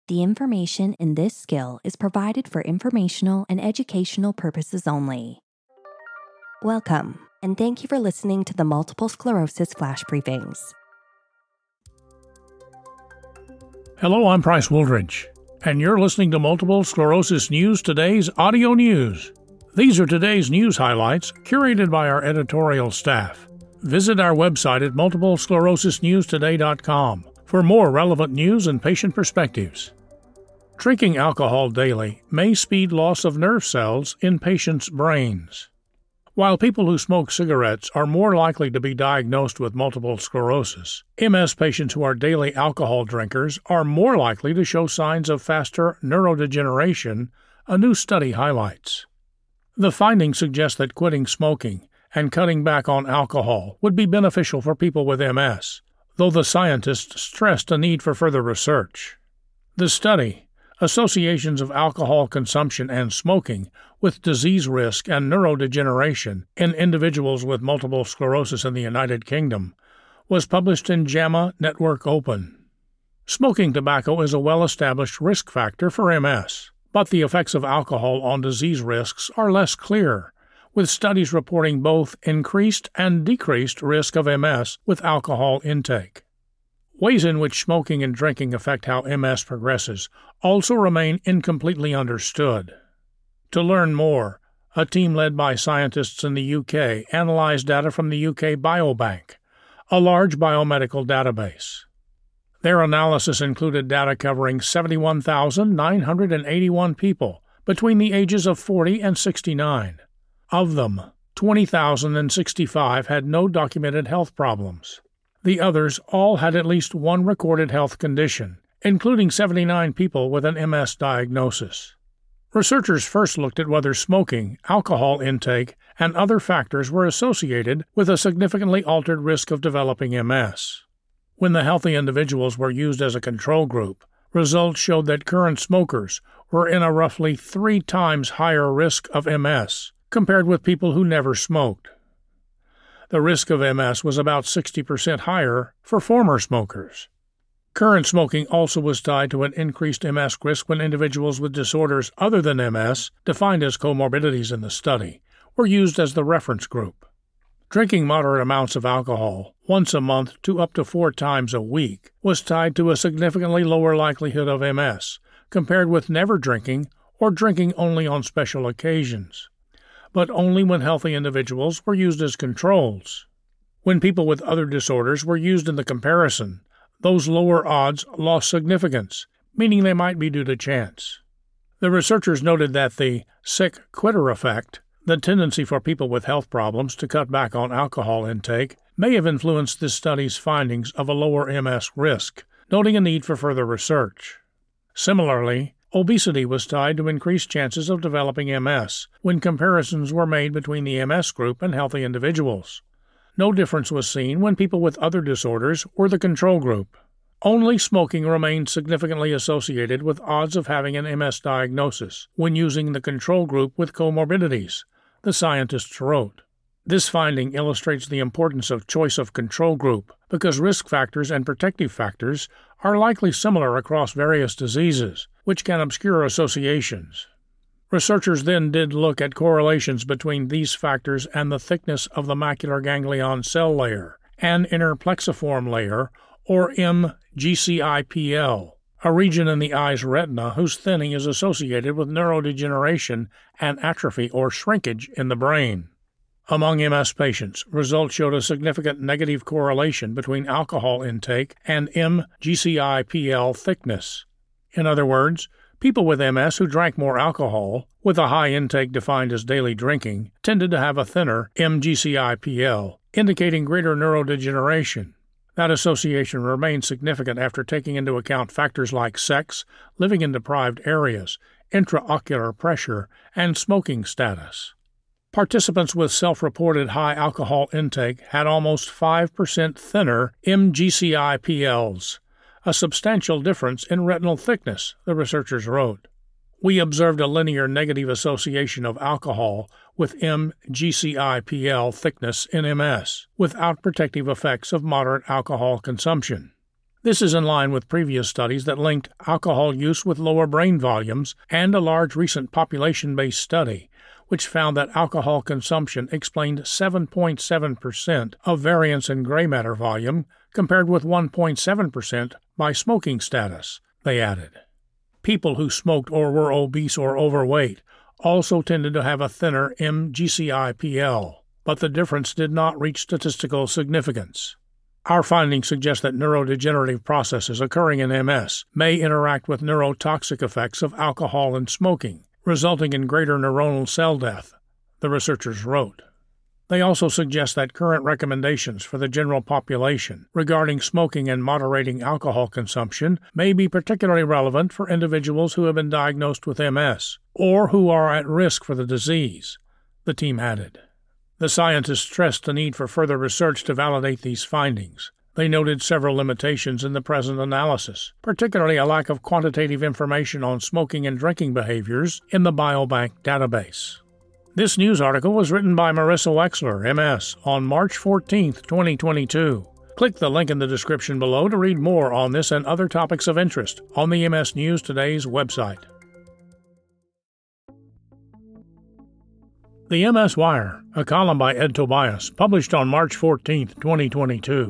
The information in this skill is provided for informational and educational purposes only. Welcome, and thank you for listening to the Multiple Sclerosis Flash Briefings. Hello, I'm Price Wooldridge, and you're listening to Multiple Sclerosis News Today's audio news. These are today's news highlights, curated by our editorial staff. Visit our website at multiplesclerosisnewstoday.com for more relevant news and patient perspectives. Drinking alcohol daily may speed loss of nerve cells in patients' brains. While people who smoke cigarettes are more likely to be diagnosed with multiple sclerosis, MS patients who are daily alcohol drinkers are more likely to show signs of faster neurodegeneration, a new study highlights. The findings suggest that quitting smoking and cutting back on alcohol would be beneficial for people with MS, though the scientists stressed a need for further research. The study, Associations of Alcohol Consumption and Smoking with Disease Risk and Neurodegeneration in Individuals with Multiple Sclerosis in the United Kingdom, was published in JAMA Network Open. Smoking tobacco is a well-established risk factor for MS, but the effects of alcohol on disease risks are less clear, with studies reporting both increased and decreased risk of MS with alcohol intake. Ways in which smoking and drinking affect how MS progresses also remain incompletely understood. To learn more, a team led by scientists in the UK analyzed data from the UK Biobank, a large biomedical database. Their analysis included data covering 71,981 people between the ages of 40 and 69. Of them, 20,065 had no documented health problems. The others all had at least one recorded health condition, including 79 people with an MS diagnosis. Researchers first looked at whether smoking, alcohol intake, and other factors were associated with a significantly altered risk of developing MS. When the healthy individuals were used as a control group, results showed that current smokers were in a roughly 3 times higher risk of MS compared with people who never smoked. The risk of MS was about 60% higher for former smokers. Current smoking also was tied to an increased MS risk when individuals with disorders other than MS, defined as comorbidities in the study, were used as the reference group. Drinking moderate amounts of alcohol, once a month to up to 4 times a week, was tied to a significantly lower likelihood of MS, compared with never drinking or drinking only on special occasions, but only when healthy individuals were used as controls. When people with other disorders were used in the comparison, those lower odds lost significance, meaning they might be due to chance. The researchers noted that the sick quitter effect, the tendency for people with health problems to cut back on alcohol intake, may have influenced this study's findings of a lower MS risk, noting a need for further research. Similarly, obesity was tied to increased chances of developing MS when comparisons were made between the MS group and healthy individuals. No difference was seen when people with other disorders were the control group. Only smoking remained significantly associated with odds of having an MS diagnosis when using the control group with comorbidities, the scientists wrote. This finding illustrates the importance of choice of control group because risk factors and protective factors are likely similar across various diseases, which can obscure associations. Researchers then did look at correlations between these factors and the thickness of the macular ganglion cell layer and inner plexiform layer, or MGCIPL, a region in the eye's retina whose thinning is associated with neurodegeneration and atrophy or shrinkage in the brain. Among MS patients, results showed a significant negative correlation between alcohol intake and MGCIPL thickness. In other words, people with MS who drank more alcohol, with a high intake defined as daily drinking, tended to have a thinner MGCIPL, indicating greater neurodegeneration. That association remained significant after taking into account factors like sex, living in deprived areas, intraocular pressure, and smoking status. Participants with self-reported high alcohol intake had almost 5% thinner MGCIPLs, a substantial difference in retinal thickness, the researchers wrote. We observed a linear negative association of alcohol with MGCIPL thickness in MS, without protective effects of moderate alcohol consumption. This is in line with previous studies that linked alcohol use with lower brain volumes and a large recent population-based study, which found that alcohol consumption explained 7.7% of variance in gray matter volume compared with 1.7% by smoking status, they added. People who smoked or were obese or overweight also tended to have a thinner MGCI-PL, but the difference did not reach statistical significance. Our findings suggest that neurodegenerative processes occurring in MS may interact with neurotoxic effects of alcohol and smoking, resulting in greater neuronal cell death, the researchers wrote. They also suggest that current recommendations for the general population regarding smoking and moderating alcohol consumption may be particularly relevant for individuals who have been diagnosed with MS or who are at risk for the disease, the team added. The scientists stressed the need for further research to validate these findings. They noted several limitations in the present analysis, particularly a lack of quantitative information on smoking and drinking behaviors in the biobank database. This news article was written by Marissa Wexler, MS, on March 14, 2022. Click the link in the description below to read more on this and other topics of interest on the MS News Today's website. The MS Wire, a column by Ed Tobias, published on March 14, 2022.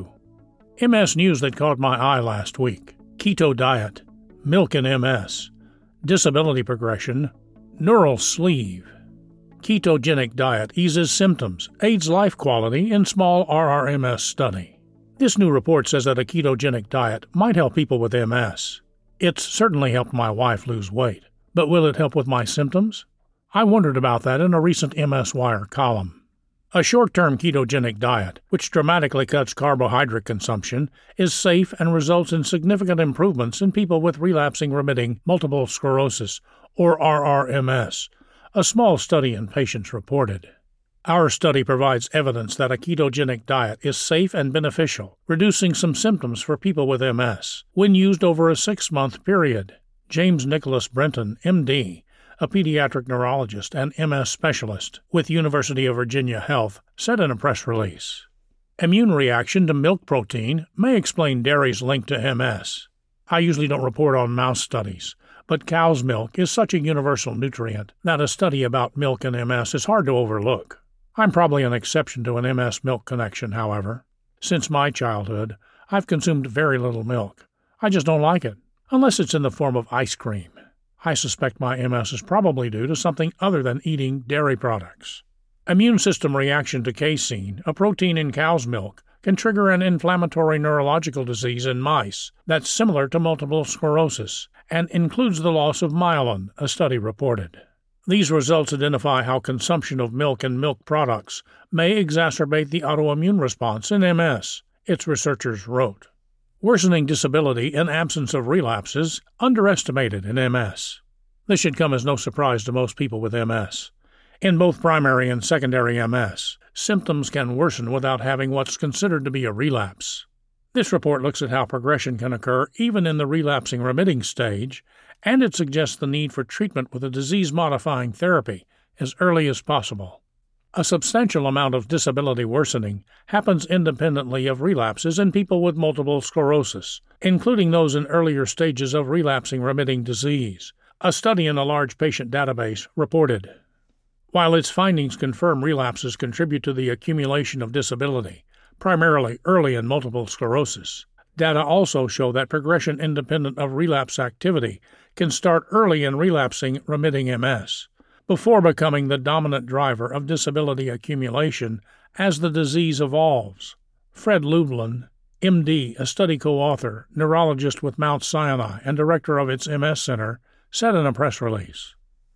MS news that caught my eye last week. Keto diet, milk in MS, disability progression, neural sleeve. Ketogenic diet eases symptoms, aids life quality in small RRMS study. This new report says that a ketogenic diet might help people with MS. It's certainly helped my wife lose weight, but will it help with my symptoms? I wondered about that in a recent MS Wire column. A short-term ketogenic diet, which dramatically cuts carbohydrate consumption, is safe and results in significant improvements in people with relapsing remitting multiple sclerosis, or RRMS, a small study in patients reported. Our study provides evidence that a ketogenic diet is safe and beneficial, reducing some symptoms for people with MS, when used over a 6-month period. James Nicholas Brenton, MD, a pediatric neurologist and MS specialist with University of Virginia Health, said in a press release. Immune reaction to milk protein may explain dairy's link to MS. I usually don't report on mouse studies, but cow's milk is such a universal nutrient that a study about milk and MS is hard to overlook. I'm probably an exception to an MS milk connection, however. Since my childhood, I've consumed very little milk. I just don't like it, unless it's in the form of ice cream. I suspect my MS is probably due to something other than eating dairy products. Immune system reaction to casein, a protein in cow's milk, can trigger an inflammatory neurological disease in mice that's similar to multiple sclerosis and includes the loss of myelin, a study reported. These results identify how consumption of milk and milk products may exacerbate the autoimmune response in MS, its researchers wrote. Worsening disability in absence of relapses underestimated in MS. This should come as no surprise to most people with MS. In both primary and secondary MS, symptoms can worsen without having what's considered to be a relapse. This report looks at how progression can occur even in the relapsing remitting stage, and it suggests the need for treatment with a disease-modifying therapy as early as possible. A substantial amount of disability worsening happens independently of relapses in people with multiple sclerosis, including those in earlier stages of relapsing remitting disease, a study in a large patient database reported. While its findings confirm relapses contribute to the accumulation of disability, primarily early in multiple sclerosis, data also show that progression independent of relapse activity can start early in relapsing remitting MS, before becoming the dominant driver of disability accumulation as the disease evolves. Fred Lublin, MD, a study co-author, neurologist with Mount Sinai and director of its MS Center, said in a press release.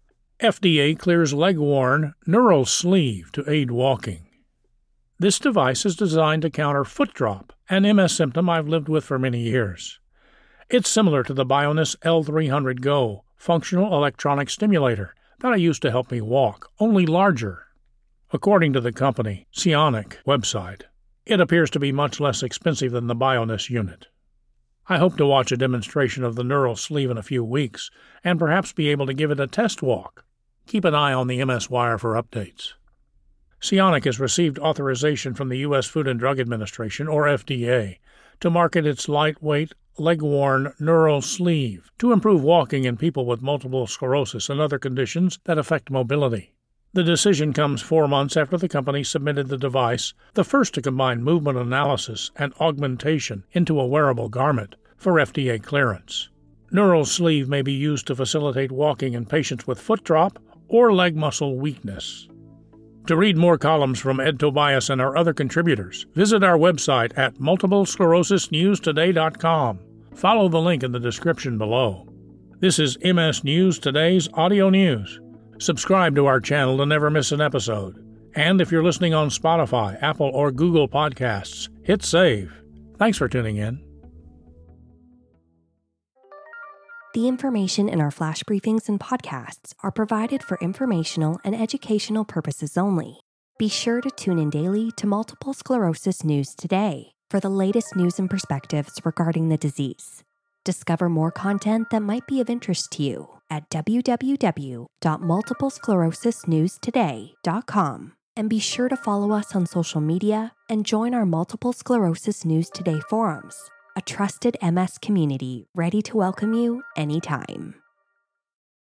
FDA clears leg-worn neural sleeve to aid walking. This device is designed to counter foot drop, an MS symptom I've lived with for many years. It's similar to the Bioness L300 Go functional electronic stimulator that I used to help me walk, only larger. According to the company Sionic website, it appears to be much less expensive than the Bioness unit. I hope to watch a demonstration of the neural sleeve in a few weeks and perhaps be able to give it a test walk. Keep an eye on the MS Wire for updates. Sionic has received authorization from the U.S. Food and Drug Administration, or FDA, to market its lightweight, leg-worn neural sleeve to improve walking in people with multiple sclerosis and other conditions that affect mobility. The decision comes 4 months after the company submitted the device, the first to combine movement analysis and augmentation into a wearable garment, for FDA clearance. Neural sleeve may be used to facilitate walking in patients with foot drop or leg muscle weakness. To read more columns from Ed Tobias and our other contributors, visit our website at multiplesclerosisnewstoday.com. Follow the link in the description below. This is MS News Today's audio news. Subscribe to our channel to never miss an episode. And if you're listening on Spotify, Apple, or Google Podcasts, hit save. Thanks for tuning in. The information in our flash briefings and podcasts are provided for informational and educational purposes only. Be sure to tune in daily to Multiple Sclerosis News Today for the latest news and perspectives regarding the disease. Discover more content that might be of interest to you at www.multiplesclerosisnewstoday.com. And be sure to follow us on social media and join our Multiple Sclerosis News Today forums, a trusted MS community ready to welcome you anytime.